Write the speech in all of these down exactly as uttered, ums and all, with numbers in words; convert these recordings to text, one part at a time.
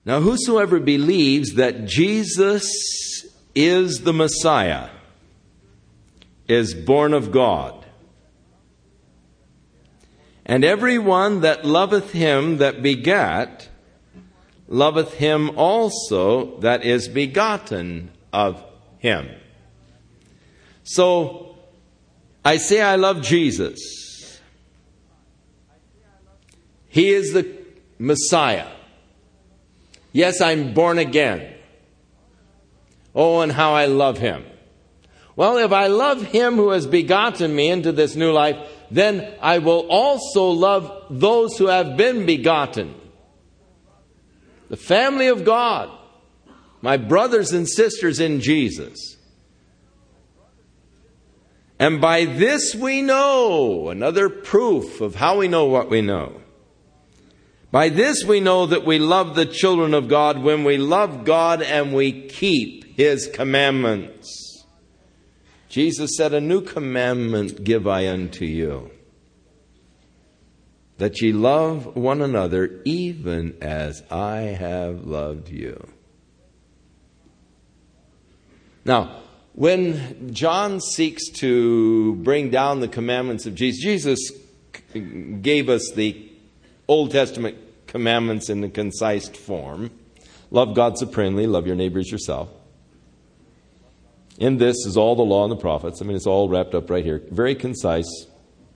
Now, whosoever believes that Jesus is the Messiah is born of God. And every one that loveth him that begat, loveth him also that is begotten of him. So, I say I love Jesus. He is the Messiah. Yes, I'm born again. Oh, and how I love him. Well, if I love him who has begotten me into this new life, then I will also love those who have been begotten. The family of God, my brothers and sisters in Jesus. And by this we know, another proof of how we know what we know. By this we know that we love the children of God when we love God and we keep his commandments. Jesus said, a new commandment give I unto you, that ye love one another even as I have loved you. Now, when John seeks to bring down the commandments of Jesus, Jesus gave us the Old Testament commandments in the concise form. Love God supremely, love your neighbor as yourself. In this is all the law and the prophets. I mean, it's all wrapped up right here. Very concise.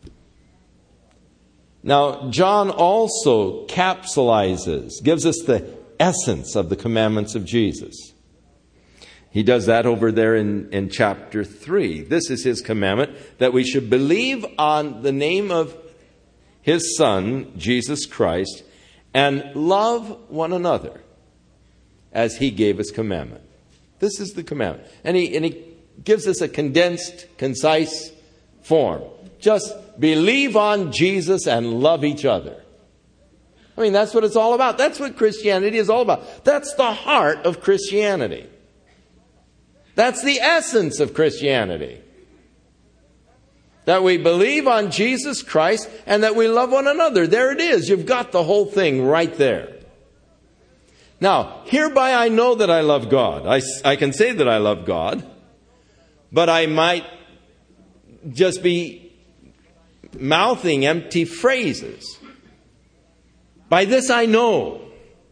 Now, John also capsulizes, gives us the essence of the commandments of Jesus. He does that over there in, in chapter three. This is his commandment, that we should believe on the name of his Son, Jesus Christ, and love one another as he gave us commandment. This is the commandment. And he, and he gives us a condensed, concise form. Just believe on Jesus and love each other. I mean, that's what it's all about. That's what Christianity is all about. That's the heart of Christianity. That's the essence of Christianity. That we believe on Jesus Christ and that we love one another. There it is. You've got the whole thing right there. Now, hereby I know that I love God. I, I can say that I love God, but I might just be mouthing empty phrases. By this I know,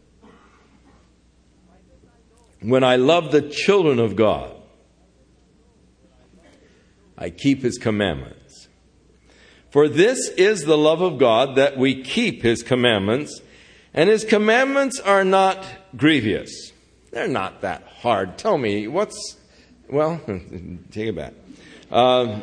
when I love the children of God, I keep his commandments. For this is the love of God, that we keep his commandments, and his commandments are not grievous. They're not that hard. Tell me, what's... Well, take it back. Um,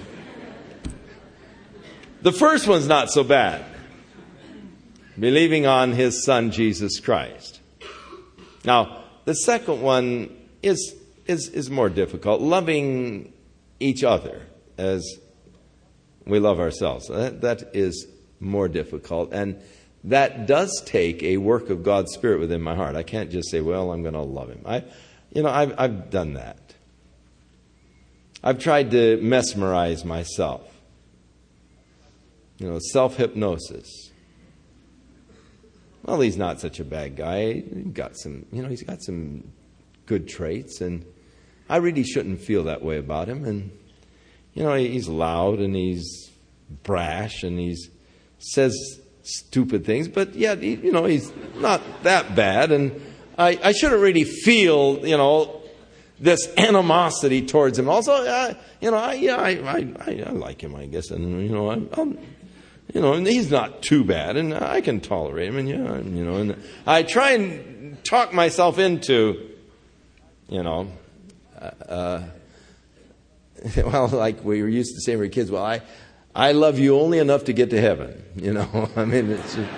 the first one's not so bad. Believing on his Son, Jesus Christ. Now, the second one is, is, is more difficult. Loving each other as we love ourselves. That, that is more difficult. And that does take a work of God's Spirit within my heart. I can't just say, well, I'm going to love him. I, you know, I've, I've done that. I've tried to mesmerize myself. You know, self-hypnosis. Well, he's not such a bad guy. He's got some, you know, he's got some good traits, and I really shouldn't feel that way about him. And, you know, he's loud and he's brash and he's says stupid things, but yet, he, you know, he's not that bad. And I, I shouldn't really feel, you know, this animosity towards him. Also, uh, you know, I, yeah, I, I, I like him, I guess, and you know, I'm, I'm, you know, and he's not too bad, and I can tolerate him, and yeah, you know, and I try and talk myself into, you know, uh, well, like we were used to saying when we were kids, well, I, I love you only enough to get to heaven, you know. I mean, it's just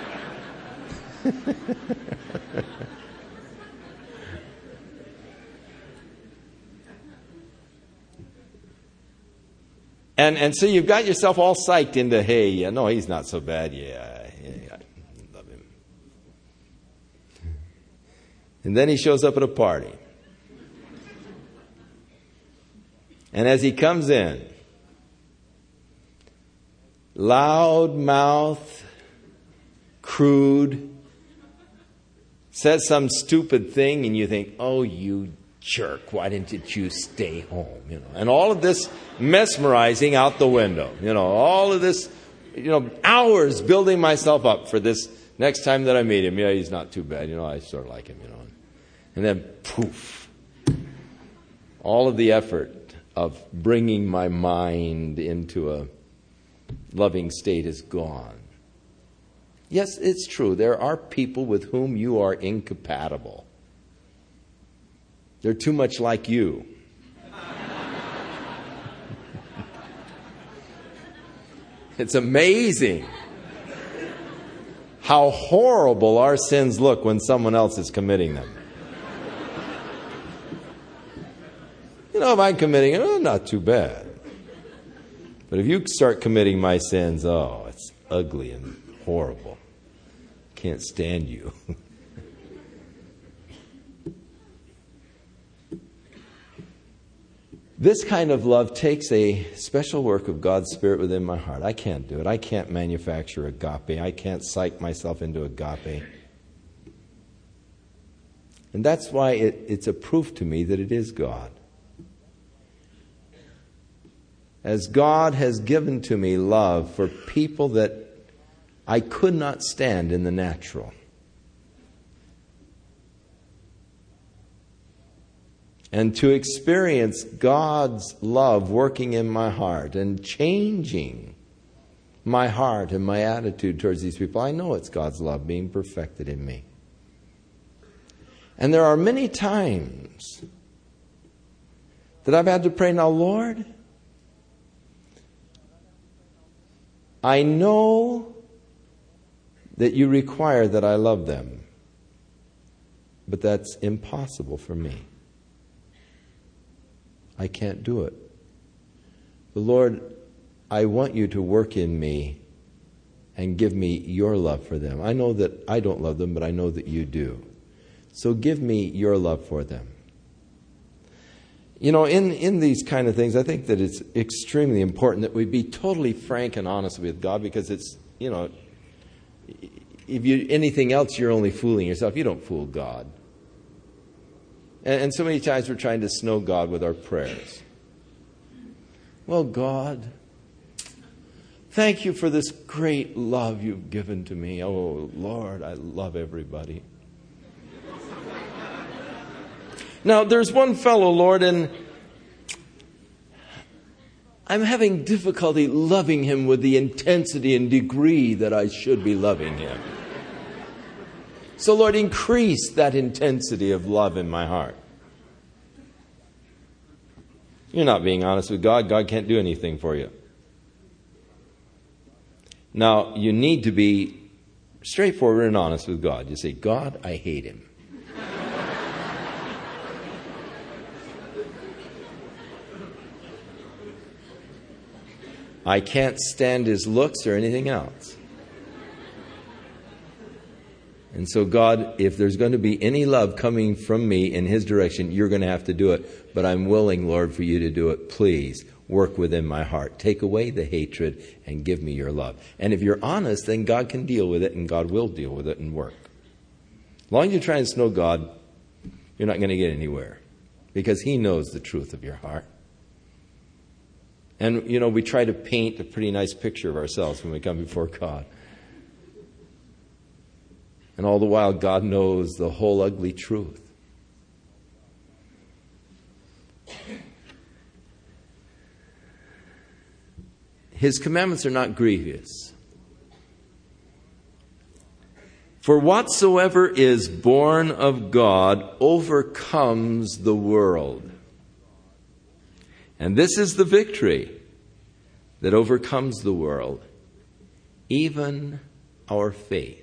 And and so you've got yourself all psyched into, hey, yeah, no, he's not so bad. Yeah, yeah, I love him. And then he shows up at a party. And as he comes in, loud mouth, crude, says some stupid thing and you think, oh, you jerk, why didn't you stay home? You know, and all of this mesmerizing out the window. You know, all of this, you know, hours building myself up for this next time that I meet him. Yeah, he's not too bad. You know, I sort of like him, you know. And then, poof, all of the effort of bringing my mind into a loving state is gone. Yes, it's true. There are people with whom you are incompatible. They're too much like you. It's amazing how horrible our sins look when someone else is committing them. You know, if I'm committing it, oh, not too bad. But if you start committing my sins, oh, it's ugly and horrible. Can't stand you. This kind of love takes a special work of God's Spirit within my heart. I can't do it. I can't manufacture agape. I can't psych myself into agape. And that's why it, it's a proof to me that it is God. As God has given to me love for people that I could not stand in the natural. And to experience God's love working in my heart and changing my heart and my attitude towards these people, I know it's God's love being perfected in me. And there are many times that I've had to pray, now, Lord, I know that you require that I love them, but that's impossible for me. I can't do it. But Lord, I want you to work in me and give me your love for them. I know that I don't love them, but I know that you do. So give me your love for them. You know, in, in these kind of things, I think that it's extremely important that we be totally frank and honest with God, because it's, you know, if you anything else, you're only fooling yourself. You don't fool God. And, and so many times we're trying to snow God with our prayers. Well, God, thank you for this great love you've given to me. Oh, Lord, I love everybody. Now, there's one fellow, Lord, and I'm having difficulty loving him with the intensity and degree that I should be loving him. So, Lord, increase that intensity of love in my heart. You're not being honest with God. God can't do anything for you. Now, you need to be straightforward and honest with God. You say, God, I hate him. I can't stand his looks or anything else. And so, God, if there's going to be any love coming from me in his direction, you're going to have to do it. But I'm willing, Lord, for you to do it. Please work within my heart. Take away the hatred and give me your love. And if you're honest, then God can deal with it, and God will deal with it and work. As long as you're trying to snow God, you're not going to get anywhere, because he knows the truth of your heart. And, you know, we try to paint a pretty nice picture of ourselves when we come before God. And all the while, God knows the whole ugly truth. His commandments are not grievous. For whatsoever is born of God overcomes the world. And this is the victory that overcomes the world, even our faith.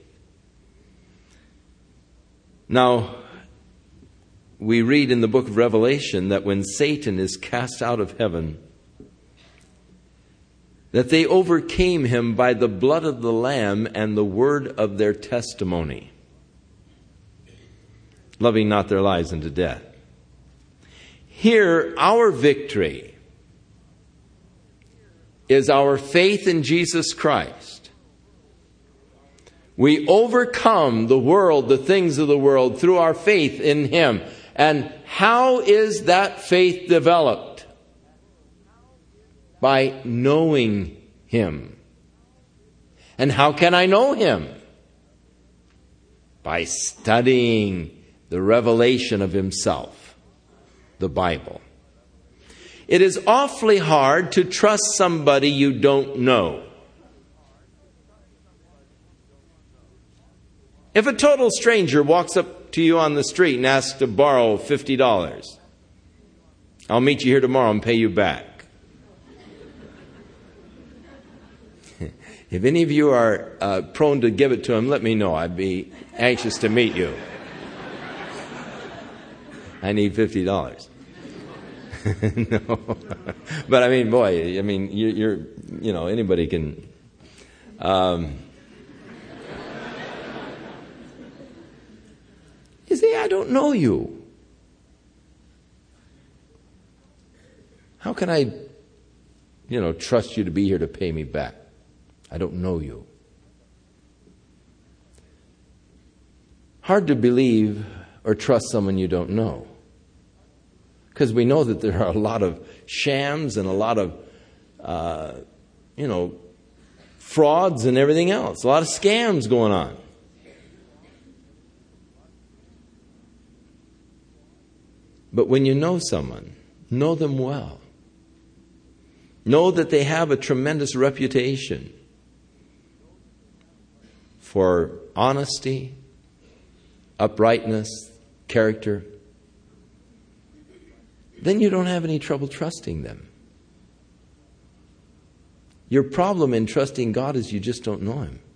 Now, we read in the book of Revelation that when Satan is cast out of heaven, that they overcame him by the blood of the Lamb and the word of their testimony, loving not their lives unto death. Here, our victory is our faith in Jesus Christ. We overcome the world, the things of the world, through our faith in Him. And how is that faith developed? By knowing Him. And how can I know Him? By studying the revelation of Himself, the Bible. It is awfully hard to trust somebody you don't know. If a total stranger walks up to you on the street and asks to borrow fifty dollars, I'll meet you here tomorrow and pay you back. If any of you are uh, prone to give it to him, let me know. I'd be anxious to meet you. I need fifty dollars. No. But I mean, boy, I mean, you, you're, you know, anybody can. Um, you see, I don't know you. How can I, you know, trust you to be here to pay me back? I don't know you. Hard to believe or trust someone you don't know. Because we know that there are a lot of shams and a lot of, uh, you know, frauds and everything else. A lot of scams going on. But when you know someone, know them well. Know that they have a tremendous reputation for honesty, uprightness, character. Then you don't have any trouble trusting them. Your problem in trusting God is you just don't know Him.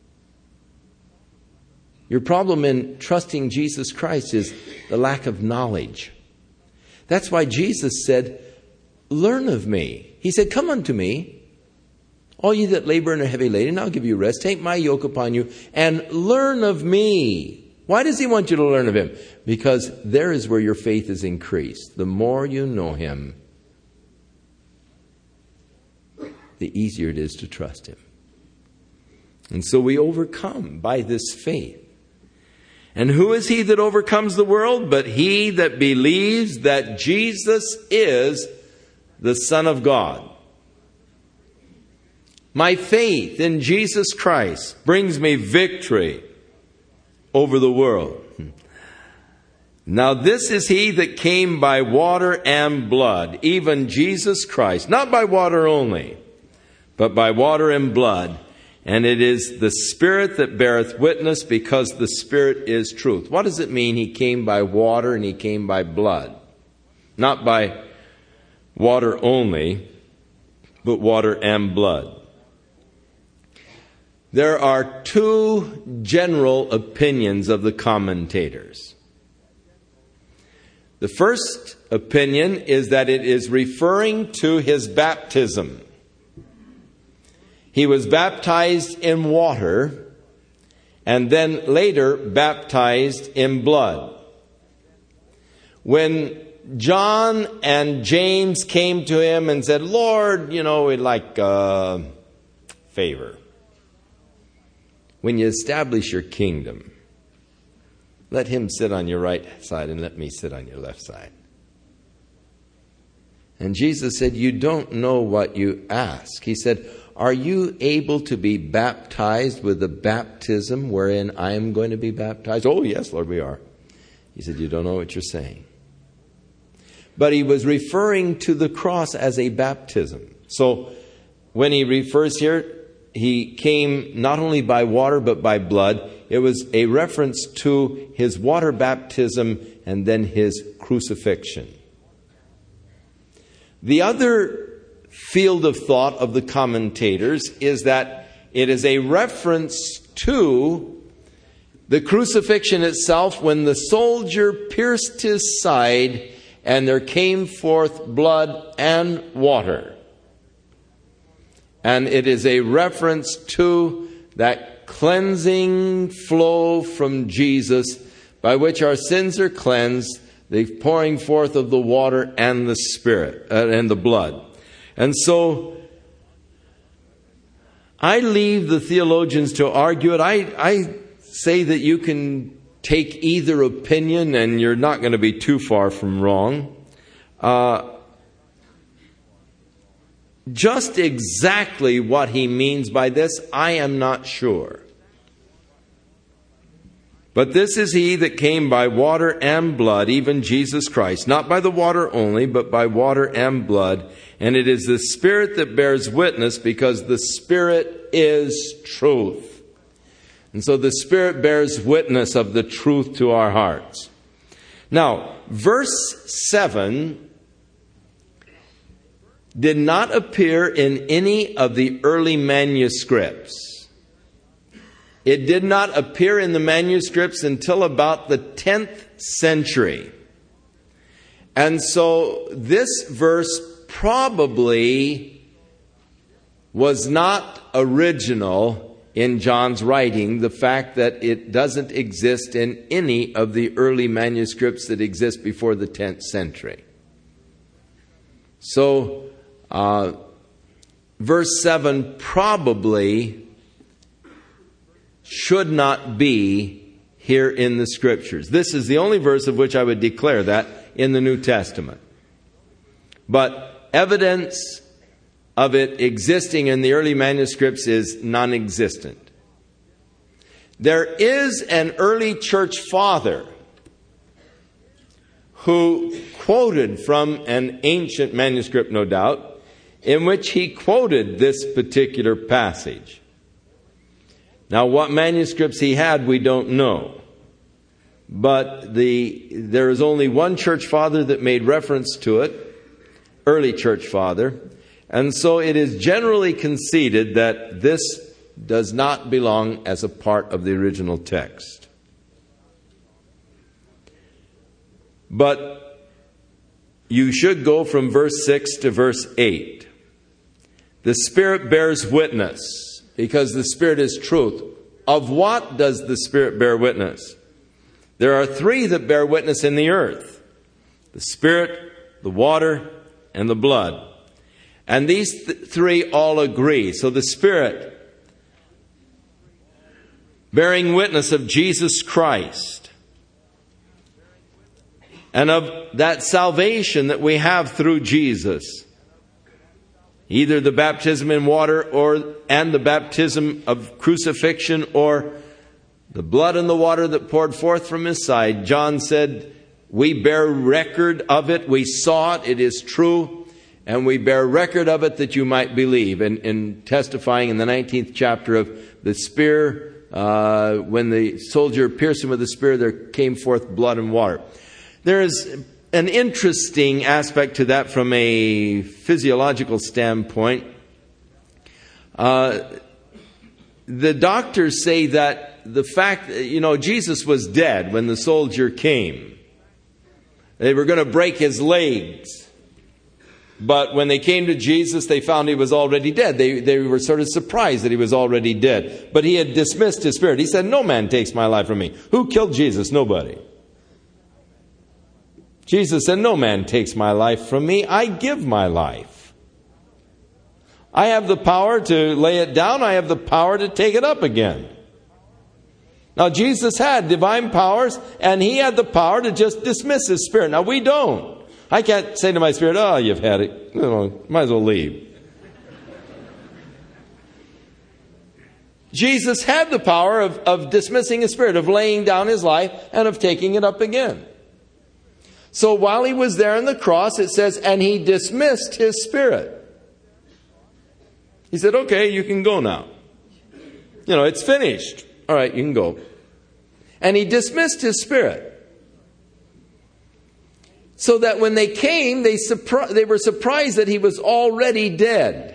Your problem in trusting Jesus Christ is the lack of knowledge. That's why Jesus said, learn of me. He said, come unto me, all ye that labor and are heavy laden, I'll give you rest. Take my yoke upon you and learn of me. Why does He want you to learn of Him? Because there is where your faith is increased. The more you know Him, the easier it is to trust Him. And so we overcome by this faith. And who is he that overcomes the world? But he that believes that Jesus is the Son of God. My faith in Jesus Christ brings me victory over the world. Now this is he that came by water and blood, even Jesus Christ, not by water only, but by water and blood. And it is the Spirit that beareth witness, because the Spirit is truth. What does it mean he came by water and he came by blood? Not by water only, but water and blood. There are two general opinions of the commentators. The first opinion is that it is referring to his baptism. He was baptized in water and then later baptized in blood. When John and James came to him and said, Lord, you know, we'd like a favor. When you establish your kingdom, let him sit on your right side and let me sit on your left side. And Jesus said, you don't know what you ask. He said, are you able to be baptized with the baptism wherein I am going to be baptized? Oh, yes, Lord, we are. He said, you don't know what you're saying. But he was referring to the cross as a baptism. So when he refers here, he came not only by water but by blood. It was a reference to his water baptism and then his crucifixion. The other field of thought of the commentators is that it is a reference to the crucifixion itself, when the soldier pierced his side and there came forth blood and water. And it is a reference to that cleansing flow from Jesus by which our sins are cleansed, the pouring forth of the water and the Spirit uh, and the blood. And so I leave the theologians to argue it. I, I say that you can take either opinion and you're not going to be too far from wrong. Uh, just exactly what he means by this, I am not sure. But this is he that came by water and blood, even Jesus Christ, not by the water only, but by water and blood. And it is the Spirit that bears witness, because the Spirit is truth. And so the Spirit bears witness of the truth to our hearts. Now, verse seven did not appear in any of the early manuscripts. It did not appear in the manuscripts until about the tenth century. And so this verse probably was not original in John's writing, the fact that it doesn't exist in any of the early manuscripts that exist before the tenth century. So, uh, verse seven probably should not be here in the Scriptures. This is the only verse of which I would declare that in the New Testament. But evidence of it existing in the early manuscripts is non-existent. There is an early church father who quoted from an ancient manuscript, no doubt, in which he quoted this particular passage. Now, what manuscripts he had, we don't know. But the there is only one church father that made reference to it, early church father. And so it is generally conceded that this does not belong as a part of the original text. But you should go from verse six to verse eight. The Spirit bears witness, because the Spirit is truth. Of what does the Spirit bear witness? There are three that bear witness in the earth: the Spirit, the water, and the blood. And these th- three all agree. So the Spirit bearing witness of Jesus Christ and of that salvation that we have through Jesus. Either the baptism in water or and the baptism of crucifixion, or the blood and the water that poured forth from his side. John said, we bear record of it. We saw it. It is true. And we bear record of it that you might believe. And in testifying in the nineteenth chapter of the spear, uh, when the soldier pierced him with the spear, there came forth blood and water. There is an interesting aspect to that from a physiological standpoint. Uh, the doctors say that the fact, you know, Jesus was dead when the soldier came. They were going to break his legs. But when they came to Jesus, they found he was already dead. They, they were sort of surprised that he was already dead. But he had dismissed his spirit. He said, no man takes my life from me. Who killed Jesus? Nobody. Jesus said, no man takes my life from me. I give my life. I have the power to lay it down. I have the power to take it up again. Now, Jesus had divine powers, and he had the power to just dismiss his spirit. Now, we don't. I can't say to my spirit, oh, you've had it. You know, might as well leave. Jesus had the power of, of dismissing his spirit, of laying down his life, and of taking it up again. So while he was there on the cross, it says, and he dismissed his spirit. He said, okay, you can go now. You know, it's finished. All right, you can go. And he dismissed his spirit. So that when they came, they, surpri- they were surprised that he was already dead.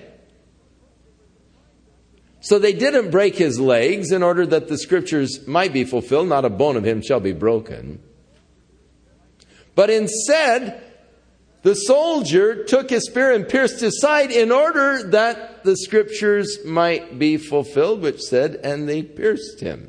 So they didn't break his legs in order that the scriptures might be fulfilled. Not a bone of him shall be broken. But instead, the soldier took his spear and pierced his side in order that the scriptures might be fulfilled, which said, and they pierced him.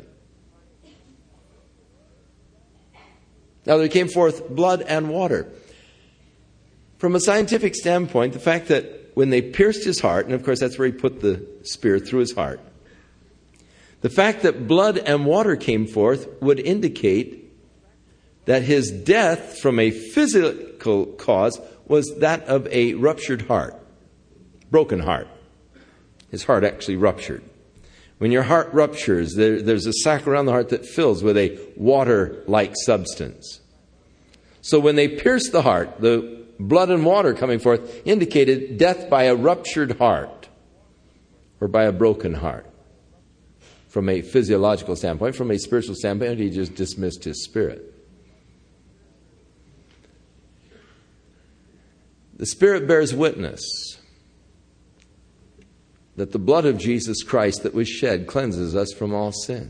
Now there came forth blood and water. From a scientific standpoint, the fact that when they pierced his heart, and of course that's where he put the spear, through his heart, The fact that blood and water came forth would indicate that his death from a physical cause was that of a ruptured heart, broken heart. His heart actually ruptured. When your heart ruptures, there, there's a sac around the heart that fills with a water-like substance. So when they pierced the heart, the blood and water coming forth indicated death by a ruptured heart or by a broken heart. From a physiological standpoint, from a spiritual standpoint, he just dismissed his spirit. The Spirit bears witness that the blood of Jesus Christ that was shed cleanses us from all sin.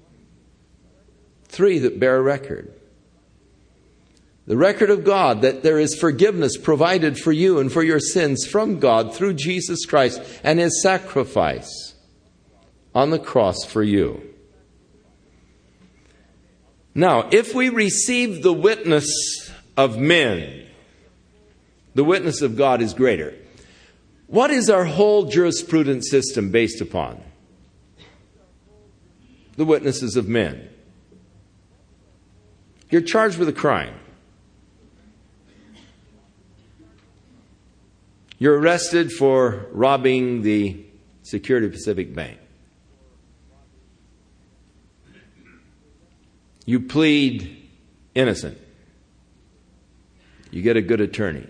Three that bear record. The record of God that there is forgiveness provided for you and for your sins from God through Jesus Christ and his sacrifice on the cross for you. Now, if we receive the witness of men, the witness of God is greater. What is our whole jurisprudence system based upon? The witnesses of men. You're charged with a crime. You're arrested for robbing the Security Pacific Bank. You plead innocent. You get a good attorney.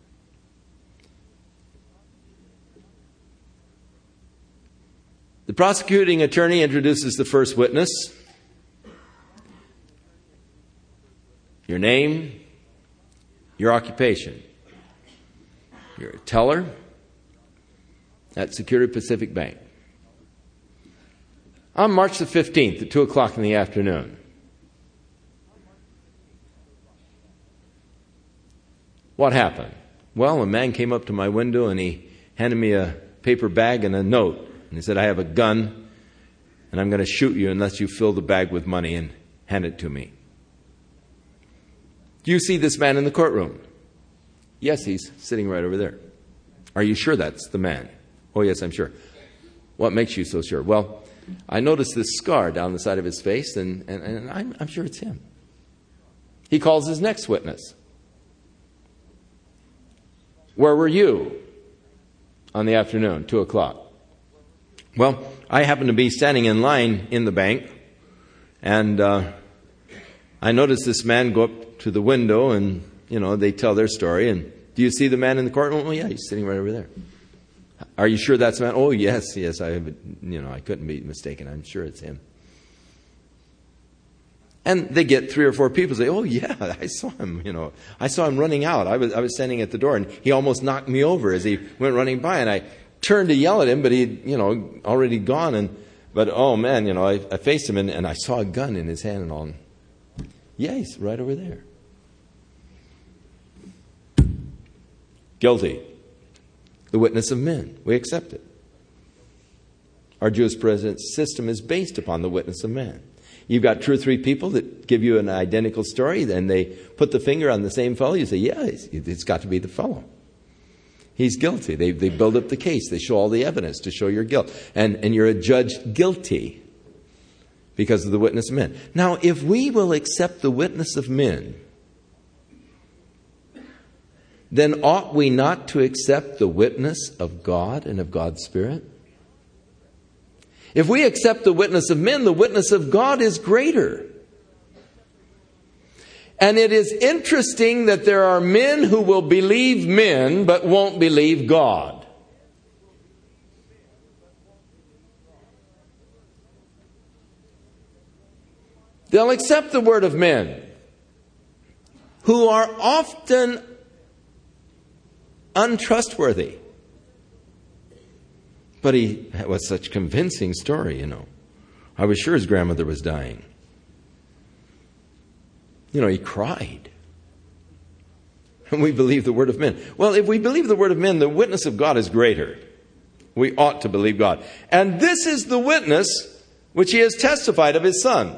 The prosecuting attorney introduces the first witness. Your name, your occupation. You're a teller at Security Pacific Bank. On March the fifteenth at two o'clock in the afternoon. What happened? Well, a man came up to my window and he handed me a paper bag and a note. And he said, I have a gun and I'm going to shoot you unless you fill the bag with money and hand it to me. Do you see this man in the courtroom? Yes, he's sitting right over there. Are you sure that's the man? Oh, yes, I'm sure. What makes you so sure? Well, I noticed this scar down the side of his face and, and, and I'm, I'm sure it's him. He calls his next witness. Where were you on the afternoon, two o'clock? Well, I happened to be standing in line in the bank, and uh, I noticed this man go up to the window, and, you know, they tell their story. And do you see the man in the courtroom? Oh, yeah, he's sitting right over there. Are you sure that's the man? Oh, yes, yes, I, you know, I couldn't be mistaken. I'm sure it's him. And they get three or four people say, oh, yeah, I saw him, you know. I saw him running out. I was I was standing at the door, and he almost knocked me over as he went running by. And I turned to yell at him, but he'd, you know, already gone. And But, oh, man, you know, I, I faced him, and, and I saw a gun in his hand and all. Yeah, he's right over there. Guilty. The witness of men. We accept it. Our jurisprudence system is based upon the witness of man. You've got two or three people that give you an identical story, then they put the finger on the same fellow. You say, yeah, it's, it's got to be the fellow. He's guilty. They, they build up the case. They show all the evidence to show your guilt. And, and you're adjudged guilty because of the witness of men. Now, if we will accept the witness of men, then ought we not to accept the witness of God and of God's Spirit? If we accept the witness of men, the witness of God is greater. And it is interesting that there are men who will believe men but won't believe God. They'll accept the word of men who are often untrustworthy. But he was such a convincing story, you know. I was sure his grandmother was dying. You know, he cried. And we believe the word of men. Well, if we believe the word of men, the witness of God is greater. We ought to believe God. And this is the witness which he has testified of his Son.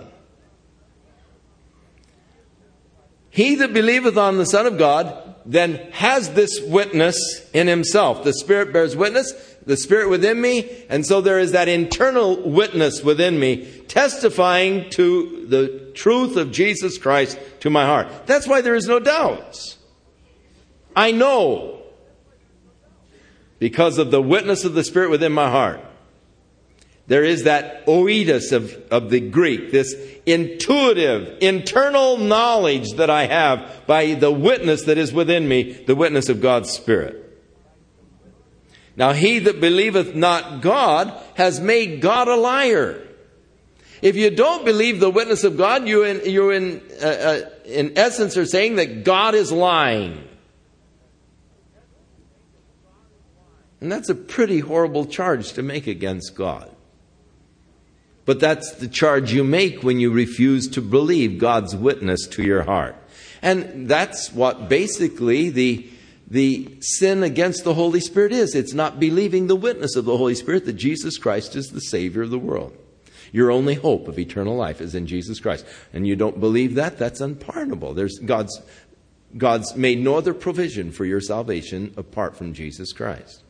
He that believeth on the Son of God then has this witness in himself. The Spirit bears witness the Spirit within me, and so there is that internal witness within me testifying to the truth of Jesus Christ to my heart. That's why there is no doubts. I know because of the witness of the Spirit within my heart. There is that oidos of, of the Greek, this intuitive, internal knowledge that I have by the witness that is within me, the witness of God's Spirit. Now, he that believeth not God has made God a liar. If you don't believe the witness of God, you in, you in, uh, uh, in essence are saying that God is lying. And that's a pretty horrible charge to make against God. But that's the charge you make when you refuse to believe God's witness to your heart. And that's what basically the, the sin against the Holy Spirit is. It's not believing the witness of the Holy Spirit that Jesus Christ is the Savior of the world. Your only hope of eternal life is in Jesus Christ. And you don't believe that, that's unpardonable. There's God's, God's made no other provision for your salvation apart from Jesus Christ.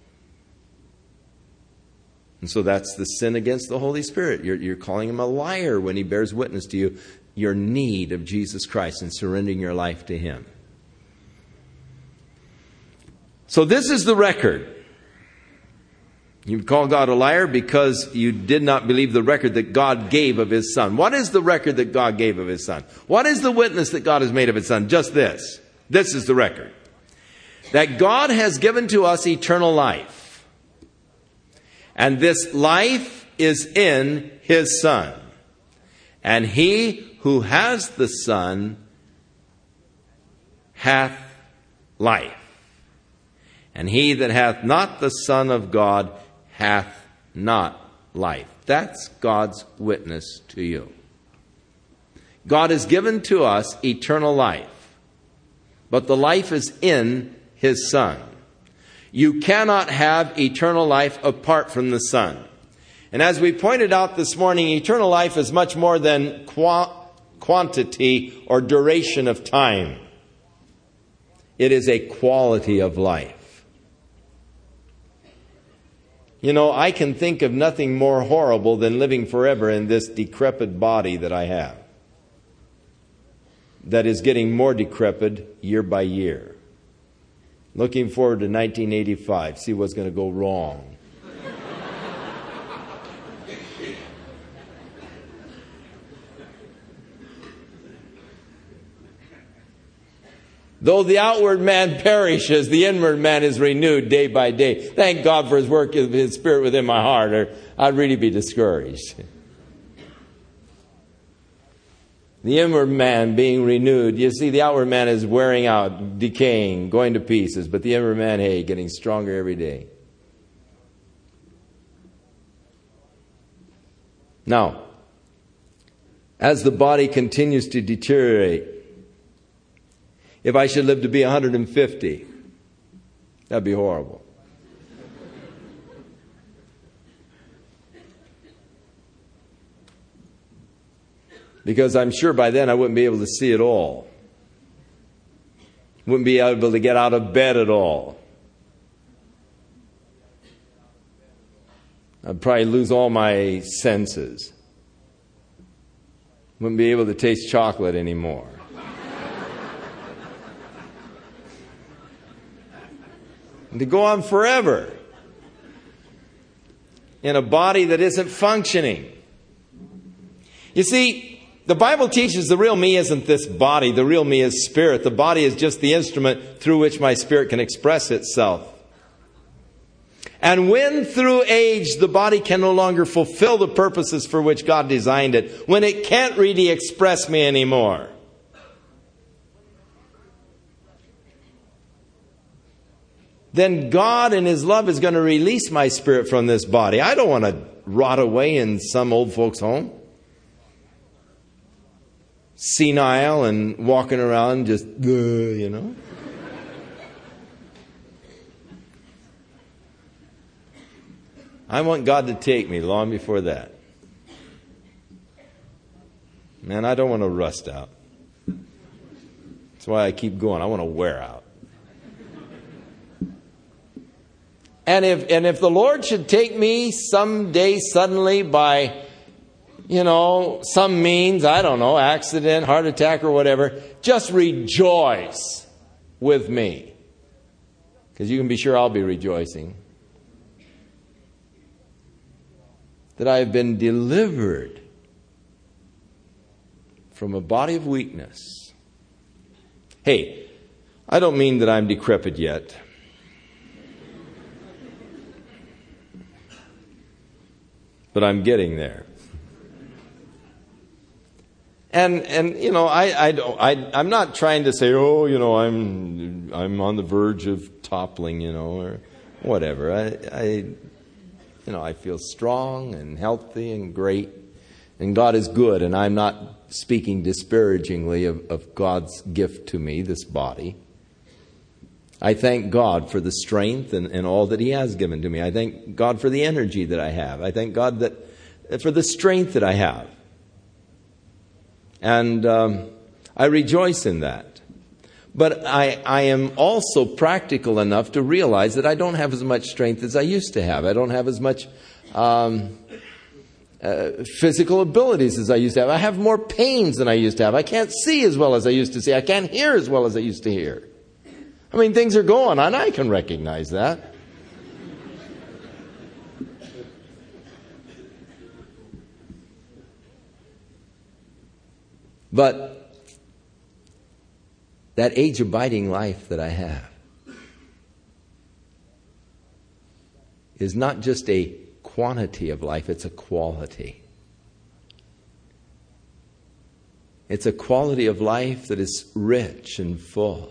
And so that's the sin against the Holy Spirit. You're, you're calling him a liar when he bears witness to you, your need of Jesus Christ and surrendering your life to him. So this is the record. You call God a liar because you did not believe the record that God gave of his Son. What is the record that God gave of his Son? What is the witness that God has made of his Son? Just this. This is the record. That God has given to us eternal life. And this life is in his Son. And he who has the Son hath life. And he that hath not the Son of God hath not life. That's God's witness to you. God has given to us eternal life. But the life is in his Son. You cannot have eternal life apart from the Son. And as we pointed out this morning, eternal life is much more than qua- quantity or duration of time. It is a quality of life. You know, I can think of nothing more horrible than living forever in this decrepit body that I have, that is getting more decrepit year by year. Looking forward to nineteen eighty-five, see what's going to go wrong. Though the outward man perishes, the inward man is renewed day by day. Thank God for his work of his Spirit within my heart, or I'd really be discouraged. The inward man being renewed. You see, the outward man is wearing out, decaying, going to pieces. But the inward man, hey, getting stronger every day. Now, as the body continues to deteriorate, if I should live to be one hundred fifty, that'd be horrible. Because I'm sure by then I wouldn't be able to see at all. Wouldn't be able to get out of bed at all. I'd probably lose all my senses. Wouldn't be able to taste chocolate anymore. And to go on forever in a body that isn't functioning. You see, the Bible teaches the real me isn't this body. The real me is spirit. The body is just the instrument through which my spirit can express itself. And when through age the body can no longer fulfill the purposes for which God designed it, when it can't really express me anymore, then God in his love is going to release my spirit from this body. I don't want to rot away in some old folks' home, senile and walking around just, uh, you know. I want God to take me long before that. Man, I don't want to rust out. That's why I keep going. I want to wear out. And if and if the Lord should take me someday suddenly by, you know, some means, I don't know, accident, heart attack or whatever, just rejoice with me. Because you can be sure I'll be rejoicing. That I have been delivered from a body of weakness. Hey, I don't mean that I'm decrepit yet. But I'm getting there. And, and you know, I, I, don't, I, I'm not trying to say, oh, you know, I'm, I'm on the verge of toppling, you know, or whatever. I, I, you know, I feel strong and healthy and great. And God is good, and I'm not speaking disparagingly of, of God's gift to me, this body. I thank God for the strength and, and all that He has given to me. I thank God for the energy that I have. I thank God that for the strength that I have. And um, I rejoice in that. But I, I am also practical enough to realize that I don't have as much strength as I used to have. I don't have as much um, uh, physical abilities as I used to have. I have more pains than I used to have. I can't see as well as I used to see. I can't hear as well as I used to hear. I mean, things are going on. I can recognize that. But that age-abiding life that I have is not just a quantity of life, it's a quality. It's a quality of life that is rich and full.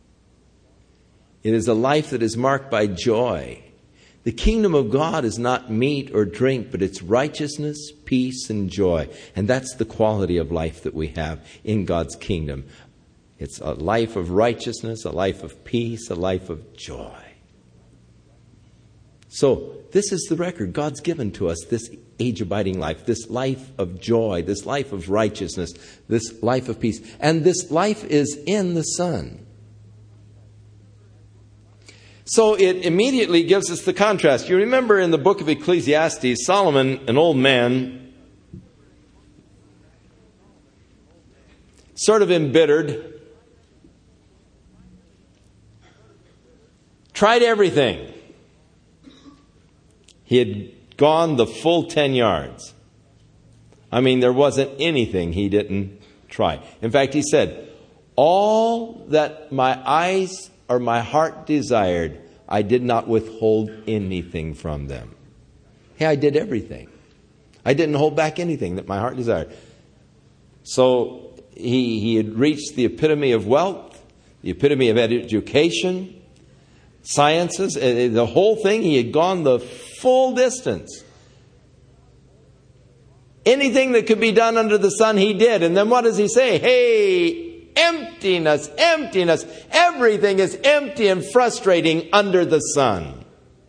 It is a life that is marked by joy. The kingdom of God is not meat or drink, but it's righteousness, peace, and joy. And that's the quality of life that we have in God's kingdom. It's a life of righteousness, a life of peace, a life of joy. So this is the record God's given to us, this age-abiding life, this life of joy, this life of righteousness, this life of peace. And this life is in the Son. So it immediately gives us the contrast. You remember in the book of Ecclesiastes, Solomon, an old man, sort of embittered, tried everything. He had gone the full ten yards. I mean, there wasn't anything he didn't try. In fact, he said, all that my eyes or my heart desired, I did not withhold anything from them. Hey, I did everything. I didn't hold back anything that my heart desired. So he, he had reached the epitome of wealth, the epitome of education, sciences, the whole thing. He had gone the full distance. Anything that could be done under the sun, he did. And then what does he say? Hey, emptiness, emptiness. Everything is empty and frustrating under the sun.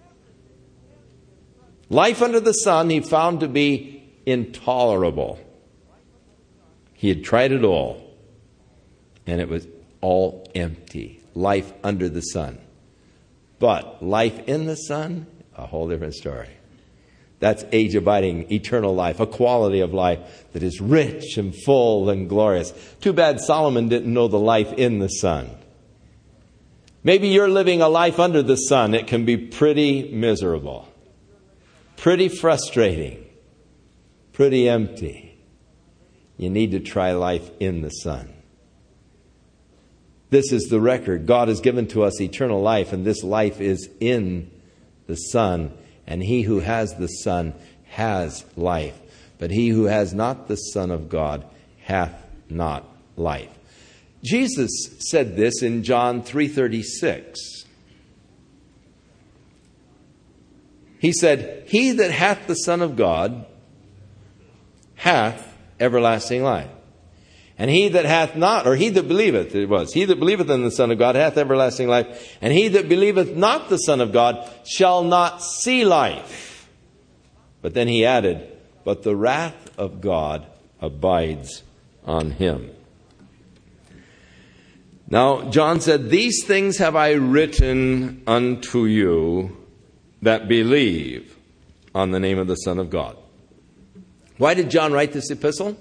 Life under the sun he found to be intolerable. He had tried it all, and it was all empty. Life under the sun. But life in the sun, a whole different story. That's age-abiding, eternal life, a quality of life that is rich and full and glorious. Too bad Solomon didn't know the life in the sun. Maybe you're living a life under the sun. It can be pretty miserable, pretty frustrating, pretty empty. You need to try life in the sun. This is the record. God has given to us eternal life, and this life is in the Son. And he who has the Son has life. But he who has not the Son of God hath not life. Jesus said this in John three thirty-six. He said, he that hath the Son of God hath everlasting life. And he that hath not, or he that believeth, it was, he that believeth in the Son of God hath everlasting life. And he that believeth not the Son of God shall not see life. But then he added, but the wrath of God abides on him. Now, John said, these things have I written unto you, that believe on the name of the Son of God. Why did John write this epistle?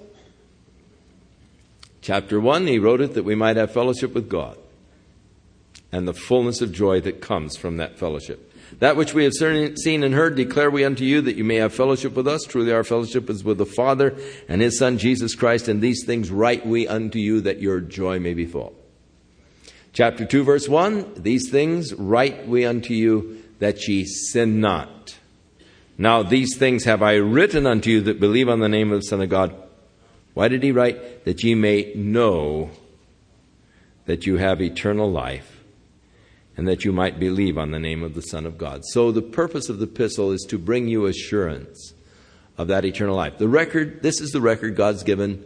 Chapter one, he wrote it that we might have fellowship with God and the fullness of joy that comes from that fellowship. That which we have seen and heard declare we unto you, that you may have fellowship with us. Truly our fellowship is with the Father and his Son Jesus Christ, and these things write we unto you, that your joy may be full. Chapter two, verse one, these things write we unto you, that ye sin not. Now these things have I written unto you that believe on the name of the Son of God. Why did he write? That ye may know that you have eternal life, and that you might believe on the name of the Son of God. So the purpose of the epistle is to bring you assurance of that eternal life. The record, this is the record God's given,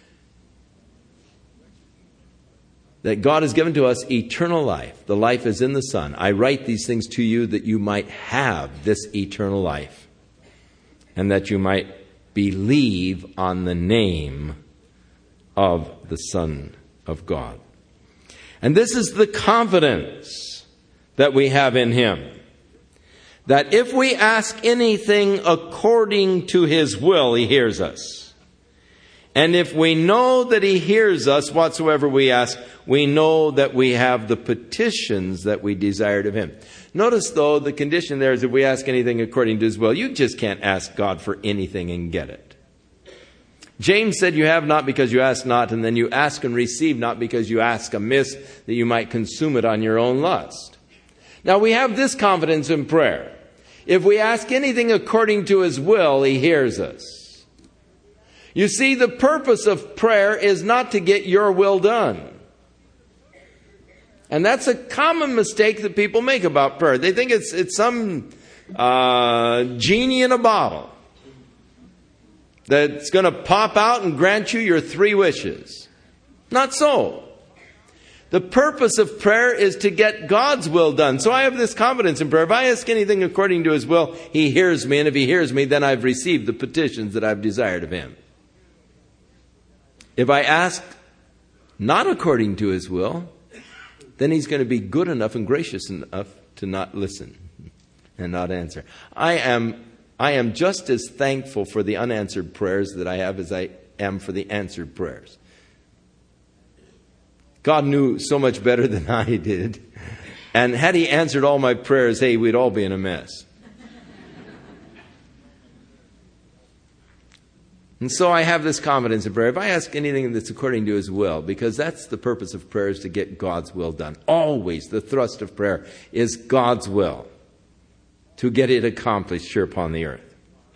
that God has given to us eternal life. The life is in the Son. I write these things to you that you might have this eternal life, and that you might believe on the name of the Son of God. And this is the confidence that we have in him, that if we ask anything according to his will, he hears us. And if we know that he hears us whatsoever we ask, we know that we have the petitions that we desired of him. Notice, though, the condition there is if we ask anything according to his will. You just can't ask God for anything and get it. James said, you have not because you ask not, and then you ask and receive not because you ask amiss, that you might consume it on your own lust. Now we have this confidence in prayer. If we ask anything according to his will, he hears us. You see, the purpose of prayer is not to get your will done. And that's a common mistake that people make about prayer. They think it's, it's some uh, genie in a bottle that's going to pop out and grant you your three wishes. Not so. The purpose of prayer is to get God's will done. So I have this confidence in prayer. If I ask anything according to his will, he hears me. And if he hears me, then I've received the petitions that I've desired of him. If I ask not according to his will, then he's going to be good enough and gracious enough to not listen and not answer. I am, I am just as thankful for the unanswered prayers that I have as I am for the answered prayers. God knew so much better than I did. And had he answered all my prayers, hey, we'd all be in a mess. And so I have this confidence in prayer. If I ask anything that's according to his will, because that's the purpose of prayer, is to get God's will done. Always the thrust of prayer is God's will, to get it accomplished here upon the earth.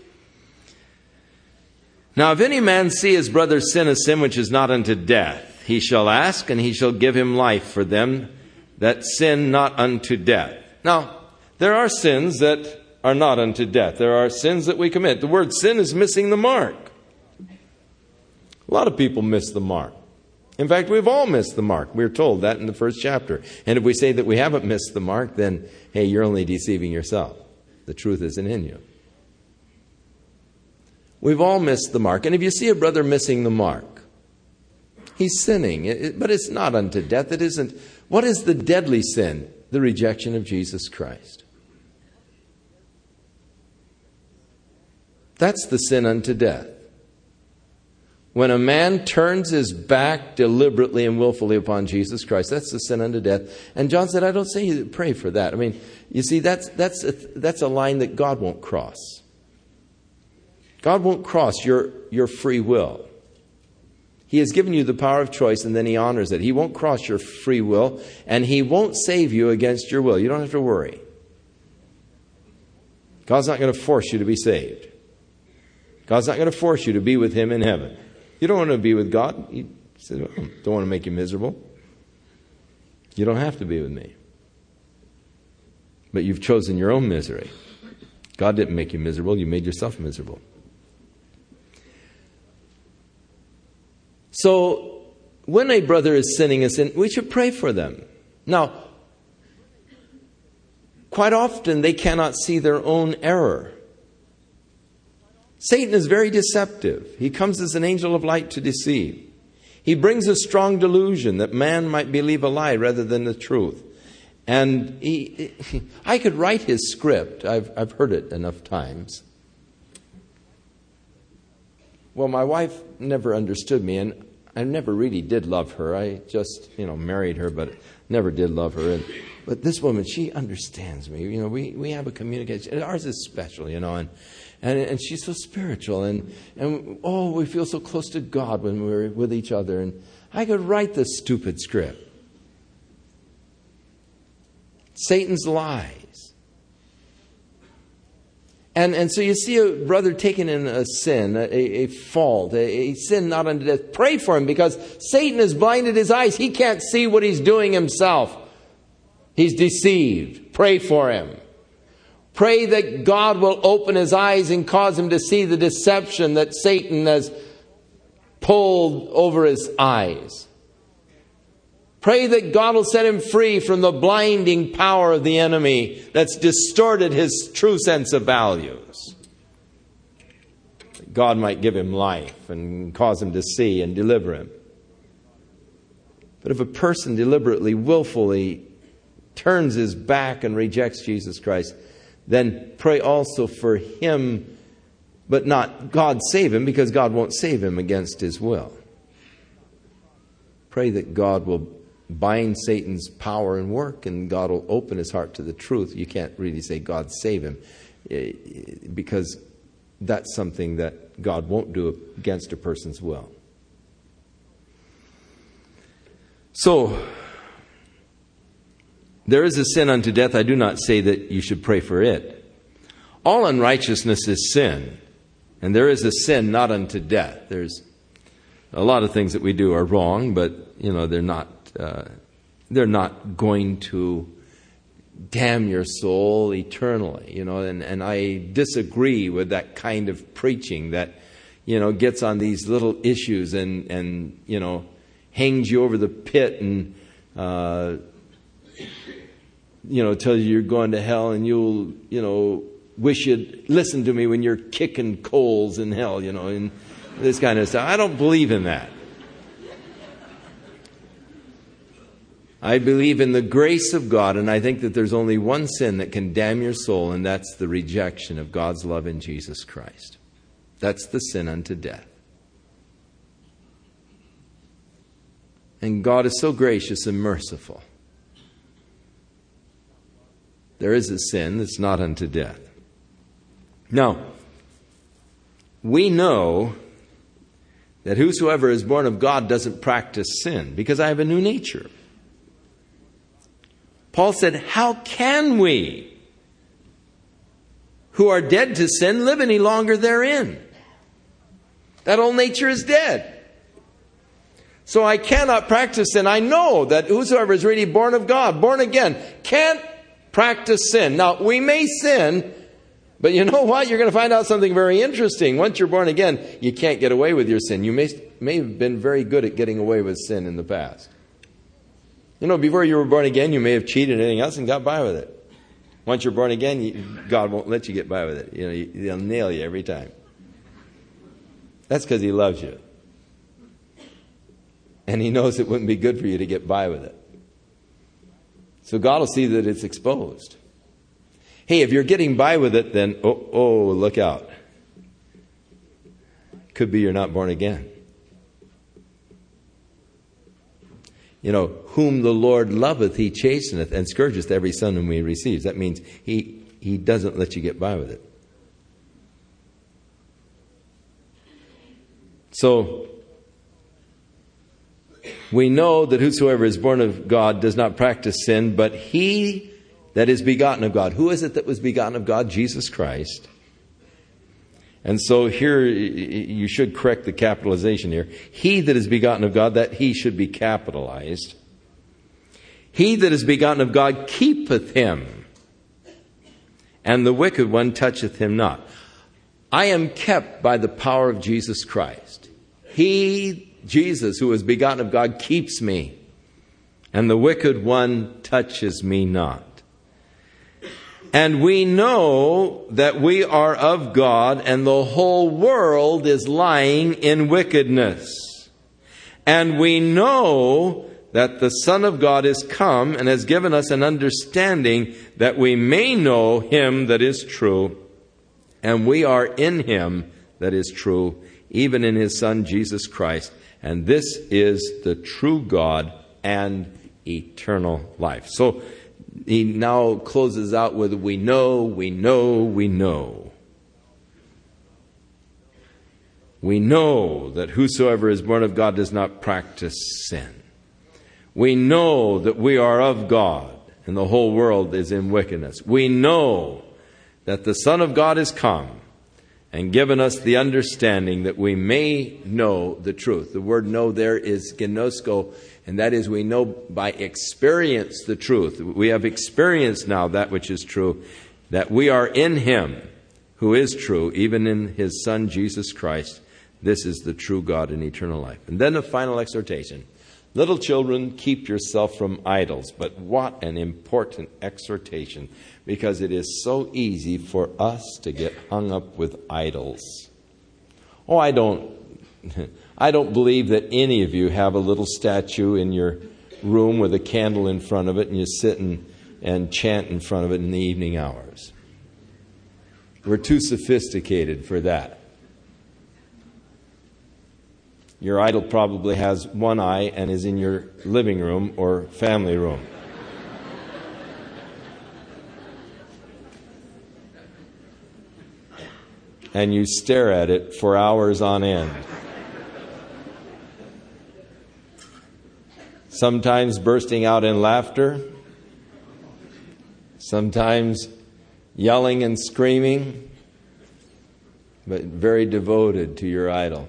Now, if any man see his brother sin a sin which is not unto death, he shall ask, and he shall give him life for them that sin not unto death. Now, there are sins that are not unto death. There are sins that we commit. The word sin is missing the mark. A lot of people miss the mark. In fact, we've all missed the mark. We're told that in the first chapter. And if we say that we haven't missed the mark, then, hey, you're only deceiving yourself. The truth isn't in you. We've all missed the mark. And if you see a brother missing the mark, he's sinning, but it's not unto death. It isn't. What is the deadly sin? The rejection of Jesus Christ. That's the sin unto death. When a man turns his back deliberately and willfully upon Jesus Christ, that's the sin unto death. And John said, I don't say you pray for that. I mean, you see, that's, that's, a, that's a line that God won't cross. God won't cross your, your free will. He has given you the power of choice, and then he honors it. He won't cross your free will, and he won't save you against your will. You don't have to worry. God's not going to force you to be saved. God's not going to force you to be with him in heaven. You don't want to be with God. You say, well, don't want to make you miserable. You don't have to be with me. But you've chosen your own misery. God didn't make you miserable. You made yourself miserable. So, when a brother is sinning a sin, we should pray for them. Now, quite often they cannot see their own error. Satan is very deceptive. He comes as an angel of light to deceive. He brings a strong delusion that man might believe a lie rather than the truth. And he, he, I could write his script. I've, I've heard it enough times. Well, my wife never understood me, and I never really did love her. I just, you know, married her, but never did love her. And, but this woman, she understands me. You know, we, we have a communication. Ours is special, you know, and, and, and she's so spiritual. And, and, oh, we feel so close to God when we're with each other. And I could write this stupid script. Satan's lies. And and so you see a brother taking in a sin, a, a fault, a, a sin not unto death. Pray for him, because Satan has blinded his eyes. He can't see what he's doing himself. He's deceived. Pray for him. Pray that God will open his eyes and cause him to see the deception that Satan has pulled over his eyes. Pray that God will set him free from the blinding power of the enemy that's distorted his true sense of values. God might give him life and cause him to see and deliver him. But if a person deliberately, willfully turns his back and rejects Jesus Christ, then pray also for him, but not God save him, because God won't save him against his will. Pray that God will bind Satan's power and work, and God will open his heart to the truth. You can't really say God save him, because that's something that God won't do against a person's will. So, there is a sin unto death. I do not say that you should pray for it. All unrighteousness is sin, and there is a sin not unto death. There's a lot of things that we do are wrong, but you know they're not. Uh, they're not going to damn your soul eternally, you know. And, and I disagree with that kind of preaching that, you know, gets on these little issues and and you know hangs you over the pit and uh, you know tells you you're going to hell, and you'll you know wish you'd listen to me when you're kicking coals in hell, you know, and this kind of stuff. I don't believe in that. I believe in the grace of God, and I think that there's only one sin that can damn your soul, and that's the rejection of God's love in Jesus Christ. That's the sin unto death. And God is so gracious and merciful. There is a sin that's not unto death. Now, we know that whosoever is born of God doesn't practice sin, because I have a new nature. Paul said, how can we, who are dead to sin, live any longer therein? That old nature is dead. So I cannot practice sin. I know that whosoever is really born of God, born again, can't practice sin. Now, we may sin, but you know what? You're going to find out something very interesting. Once you're born again, you can't get away with your sin. You may, may have been very good at getting away with sin in the past. You know, before you were born again, you may have cheated and anything else and got by with it. Once you're born again, you, God won't let you get by with it. You know, He'll nail you every time. That's because He loves you. And He knows it wouldn't be good for you to get by with it. So God will see that it's exposed. Hey, if you're getting by with it, then, oh, oh, look out. Could be you're not born again. You know, whom the Lord loveth, He chasteneth, and scourgeth every son whom He receives. That means He, he doesn't let you get by with it. So, we know that whosoever is born of God does not practice sin, but he that is begotten of God. Who is it that was begotten of God? Jesus Christ. And so here, you should correct the capitalization here. He that is begotten of God, that he should be capitalized. He that is begotten of God keepeth him, and the wicked one toucheth him not. I am kept by the power of Jesus Christ. He, Jesus, who is begotten of God, keeps me, and the wicked one touches me not. And we know that we are of God, and the whole world is lying in wickedness. And we know that the Son of God is come and has given us an understanding that we may know him that is true, and we are in him that is true, even in his Son Jesus Christ. And this is the true God and eternal life. So he now closes out with, we know, we know, we know. We know that whosoever is born of God does not practice sin. We know that we are of God and the whole world is in wickedness. We know that the Son of God is come and given us the understanding that we may know the truth. The word know there is gnosko, and that is we know by experience the truth. We have experienced now that which is true, that we are in him who is true, even in his Son Jesus Christ. This is the true God and eternal life. And then the final exhortation. Little children, keep yourself from idols. But what an important exhortation, because it is so easy for us to get hung up with idols. Oh, I don't, I don't believe that any of you have a little statue in your room with a candle in front of it and you sit and, and chant in front of it in the evening hours. We're too sophisticated for that. Your idol probably has one eye and is in your living room or family room. And you stare at it for hours on end. Sometimes bursting out in laughter. Sometimes yelling and screaming. But very devoted to your idol.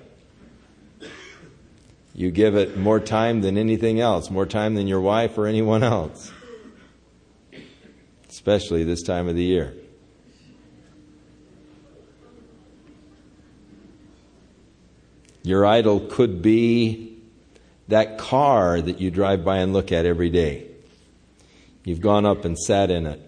You give it more time than anything else, more time than your wife or anyone else, especially this time of the year. Your idol could be that car that you drive by and look at every day. You've gone up and sat in it.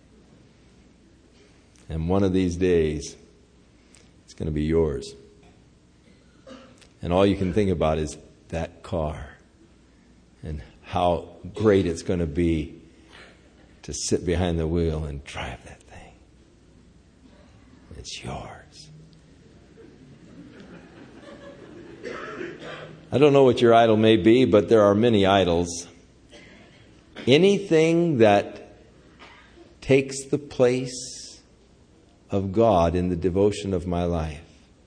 And one of these days, it's going to be yours. And all you can think about is that car and how great it's going to be to sit behind the wheel and drive that thing. It's yours. I don't know what your idol may be, but there are many idols. Anything that takes the place of God in the devotion of my life.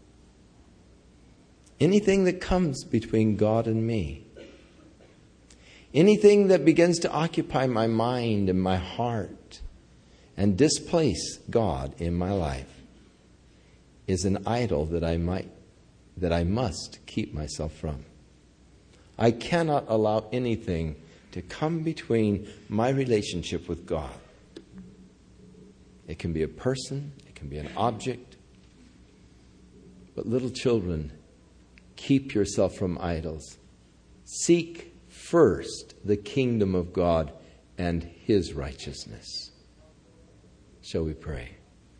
Anything that comes between God and me. Anything that begins to occupy my mind and my heart and displace God in my life is an idol that I might, that I must keep myself from. I cannot allow anything to come between my relationship with God. It can be a person, it can be an object, but little children, keep yourself from idols. Seek first the kingdom of God and his righteousness. Shall we pray?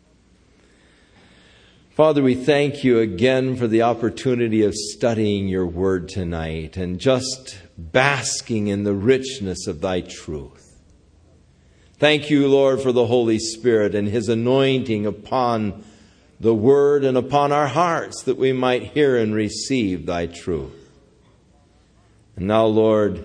Father, we thank you again for the opportunity of studying your word tonight and just basking in the richness of thy truth. Thank you, Lord, for the Holy Spirit and his anointing upon the word and upon our hearts that we might hear and receive thy truth. And now, Lord,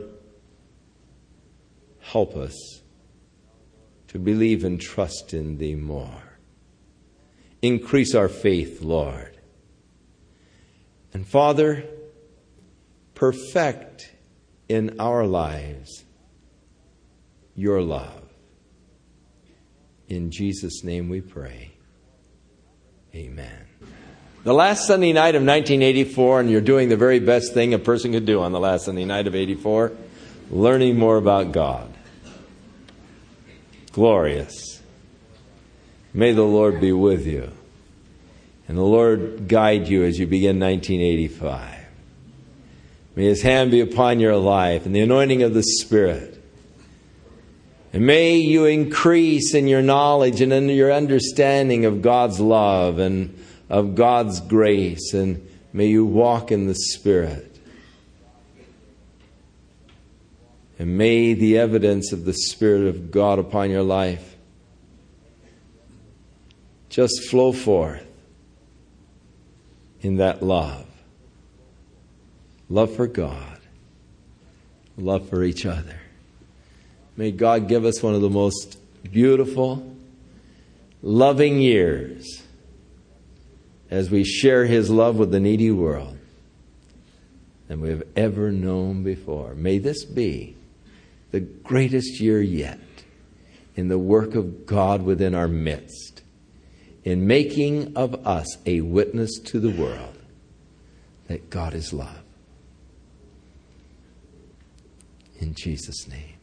help us to believe and trust in thee more. Increase our faith, Lord. And Father, perfect in our lives your love. In Jesus' name we pray. Amen. The last Sunday night of nineteen eighty-four, and you're doing the very best thing a person could do on the last Sunday night of eighty-four, learning more about God. Glorious. May the Lord be with you. And the Lord guide you as you begin nineteen eighty-five. May his hand be upon your life and the anointing of the Spirit. And may you increase in your knowledge and in your understanding of God's love and of God's grace. And may you walk in the Spirit. And may the evidence of the Spirit of God upon your life just flow forth in that love. Love for God. Love for each other. May God give us one of the most beautiful, loving years as we share His love with the needy world than we have ever known before. May this be the greatest year yet in the work of God within our midst, in making of us a witness to the world that God is love. In Jesus' name.